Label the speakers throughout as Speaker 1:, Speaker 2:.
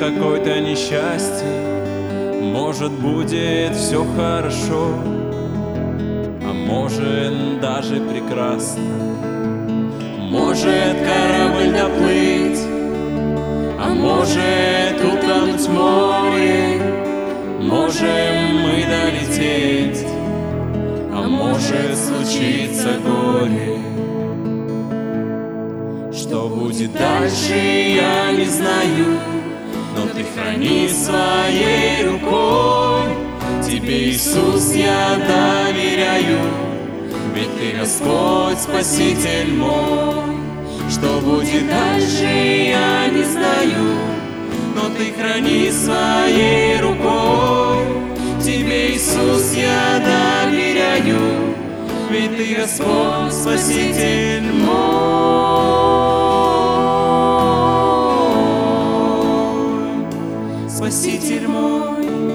Speaker 1: какое-то несчастье, может, будет все хорошо, а может, даже прекрасно. Может, корабль доплыть, а может, утонуть в море. Можем мы долететь, а может, случится горе. Что будет дальше, я не знаю, но Ты храни своей рукой. Тебе, Иисус, я доверяю, ведь Ты Господь, Спаситель мой. Что будет дальше, я не знаю, но Ты храни своей рукой. Тебе, Иисус, я доверяю, ведь Ты Господь, Спаситель мой. Спаситель мой.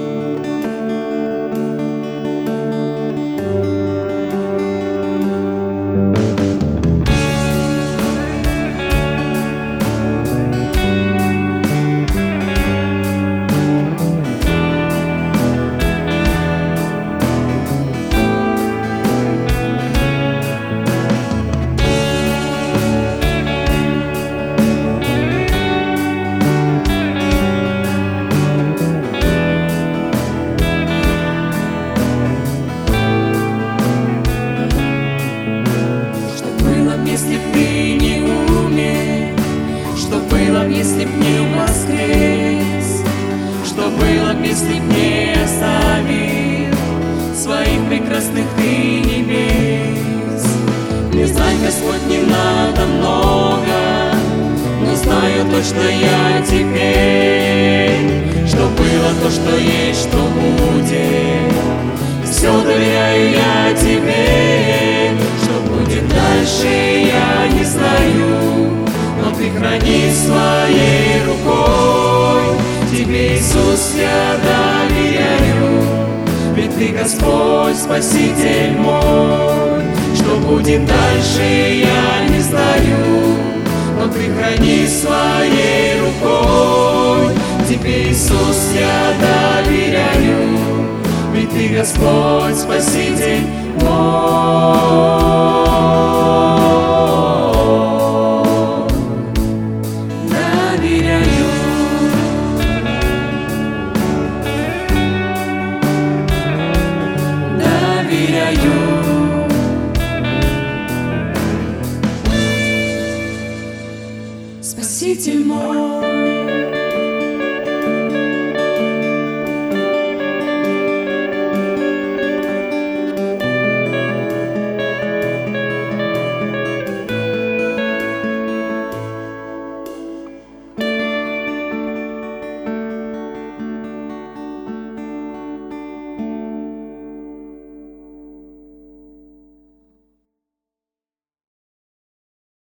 Speaker 1: Если б Ты не умер, что было б, если б не воскрес, что было б, если б не оставил своих прекрасных Ты небес. Не знаю, Господь, не надо много, но знаю точно я теперь, что было, то, что есть, что будет. Все доверяю я Тебе, что будет дальше, я не знаю, но Ты храни своей рукой. Тебе, Иисус, я доверяю, ведь Ты Господь, Спаситель мой. Что будет дальше, я не знаю, но Ты храни своей рукой. Тебе, Иисус, я доверяю, ведь Ты Господь, Спаситель мой. Доверяю. Доверяю. Спаситель мой.